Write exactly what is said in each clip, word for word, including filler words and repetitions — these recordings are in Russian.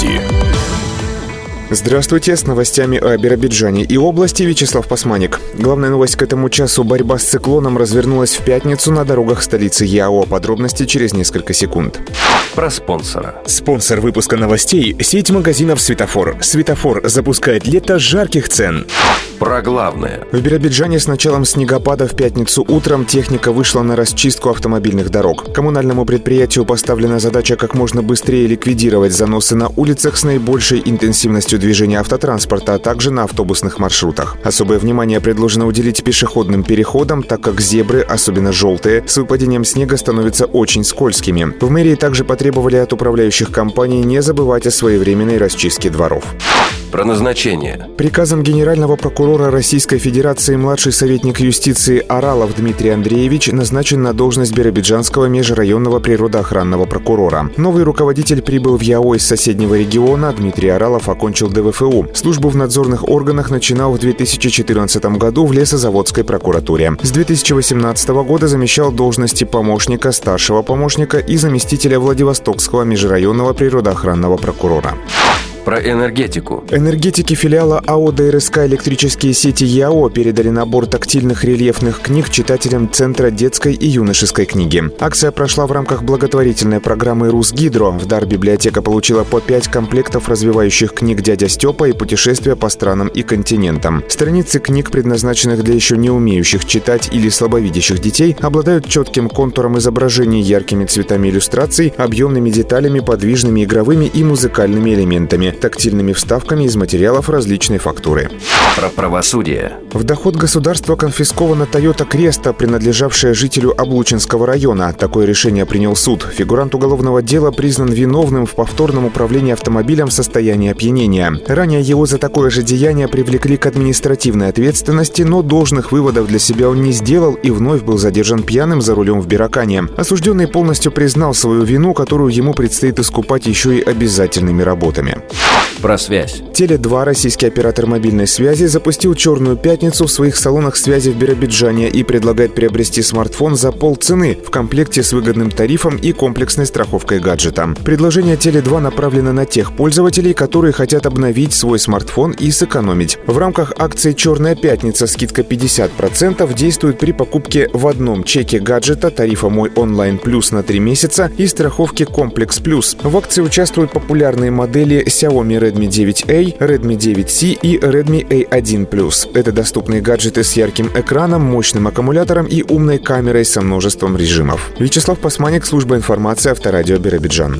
Новости. Здравствуйте, с новостями о Биробиджане и области Вячеслав Пасманик. Главная новость к этому часу: борьба с циклоном развернулась в пятницу на дорогах столицы ЯО. Подробности через несколько секунд. Про спонсора. Спонсор выпуска новостей – сеть магазинов «Светофор». «Светофор» запускает лето жарких цен. Про главное. В Биробиджане с началом снегопада в пятницу утром техника вышла на расчистку автомобильных дорог. Коммунальному предприятию поставлена задача как можно быстрее ликвидировать заносы на улицах с наибольшей интенсивностью движения автотранспорта, а также на автобусных маршрутах. Особое внимание предложено уделить пешеходным переходам, так как зебры, особенно желтые, с выпадением снега становятся очень скользкими. В мэрии также потребовали от управляющих компаний не забывать о своевременной расчистке дворов. Про назначение. Приказом генерального прокурора Российской Федерации младший советник юстиции Аралов Дмитрий Андреевич назначен на должность Биробиджанского межрайонного природоохранного прокурора. Новый руководитель прибыл в ЯО из соседнего региона. Дмитрий Аралов окончил ДВФУ. Службу в надзорных органах начинал в две тысячи четырнадцатом году в Лесозаводской прокуратуре. С две тысячи восемнадцатого года замещал должности помощника, старшего помощника и заместителя Владивостокского межрайонного природоохранного прокурора. Про энергетику. Энергетики филиала АО ДРСК «Электрические сети ЯО» передали набор тактильных рельефных книг читателям Центра детской и юношеской книги. Акция прошла в рамках благотворительной программы «Русгидро». В дар библиотека получила по пять комплектов развивающих книг «Дядя Степа» и «Путешествия по странам и континентам». Страницы книг, предназначенных для еще не умеющих читать или слабовидящих детей, обладают четким контуром изображений, яркими цветами иллюстраций, объемными деталями, подвижными игровыми и музыкальными элементами, тактильными вставками из материалов различной фактуры. Про правосудие. В доход государства конфискована Toyota Креста, принадлежавшая жителю Облучинского района. Такое решение принял суд. Фигурант уголовного дела признан виновным в повторном управлении автомобилем в состоянии опьянения. Ранее его за такое же деяние привлекли к административной ответственности, но должных выводов для себя он не сделал и вновь был задержан пьяным за рулем в Беракане. Осужденный полностью признал свою вину, которую ему предстоит искупать еще и обязательными работами. Про связь. Теле два, российский оператор мобильной связи, запустил «Черную пятницу» в своих салонах связи в Биробиджане и предлагает приобрести смартфон за полцены в комплекте с выгодным тарифом и комплексной страховкой гаджета. Предложение теле два направлено на тех пользователей, которые хотят обновить свой смартфон и сэкономить. В рамках акции «Черная пятница» скидка пятьдесят процентов действует при покупке в одном чеке гаджета тарифа «Мой онлайн плюс» на три месяца и страховки «Комплекс плюс». В акции участвуют популярные модели Xiaomi Redmi девять A, Redmi девять C и Redmi A один плюс. Это доступные гаджеты с ярким экраном, мощным аккумулятором и умной камерой со множеством режимов. Вячеслав Пасманик, служба информации Авторадио Биробиджан.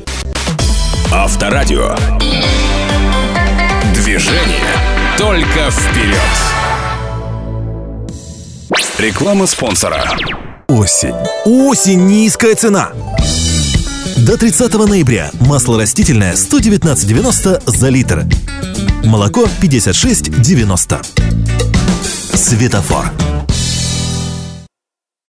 Авторадио. Движение только вперед. Реклама спонсора. Осень. Осень. Низкая цена. До тридцатого ноября масло растительное сто девятнадцать девяносто за литр. Молоко пятьдесят шесть девяносто. Светофор.